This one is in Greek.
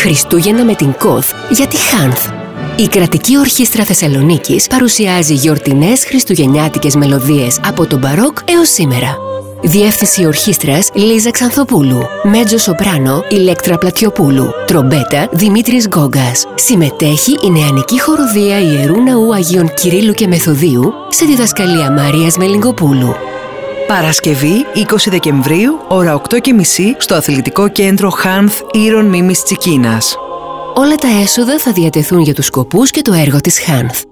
Χριστούγεννα με την ΚΟΘ για τη Χάνθ. Η Κρατική Ορχήστρα Θεσσαλονίκης παρουσιάζει γιορτινές χριστουγεννιάτικες μελωδίες από τον μπαρόκ έως σήμερα. Διεύθυνση ορχήστρας Λίζα Ξανθοπούλου. Μέτζο σοπράνο Ηλέκτρα Πλατιοπούλου. Τρομπέτα Δημήτρης Γκόγκας. Συμμετέχει η Νεανική Χοροδία Ιερού Ναού Αγίων Κυρίλλου και Μεθοδίου σε διδασκαλία Μαρίας Μελιγκοπούλου. Παρασκευή 20 Δεκεμβρίου, ώρα 8:30 στο Αθλητικό Κέντρο Χάνθ Ήρων Μίμης Τσικίνας. Όλα τα έσοδα θα διατεθούν για τους σκοπούς και το έργο της Χάνθ.